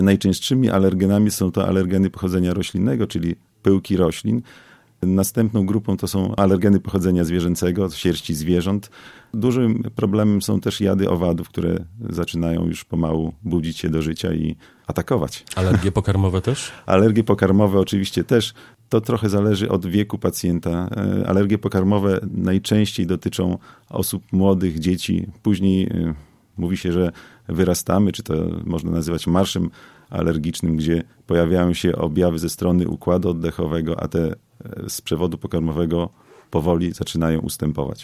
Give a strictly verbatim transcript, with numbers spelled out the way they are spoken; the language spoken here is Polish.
Najczęstszymi alergenami są to alergeny pochodzenia roślinnego, czyli pyłki roślin. Następną grupą to są alergeny pochodzenia zwierzęcego, sierści zwierząt. Dużym problemem są też jady owadów, które zaczynają już pomału budzić się do życia i atakować. Alergie pokarmowe też? Alergie pokarmowe oczywiście też. To trochę zależy od wieku pacjenta. Alergie pokarmowe najczęściej dotyczą osób młodych, dzieci. Później mówi się, że wyrastamy, czy to można nazywać marszem alergicznym, gdzie pojawiają się objawy ze strony układu oddechowego, a te z przewodu pokarmowego powoli zaczynają ustępować.